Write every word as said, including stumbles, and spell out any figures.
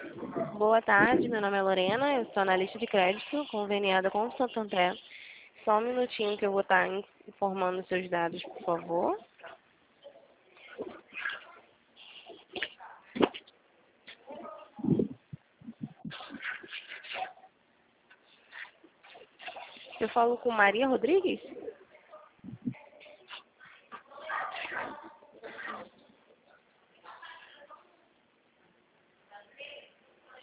Boa tarde, meu nome é Lorena, eu estou na lista de crédito conveniada com o Santander. Só um minutinho que eu vou estar informando os seus dados, por favor. Eu falo com Maria Rodrigues?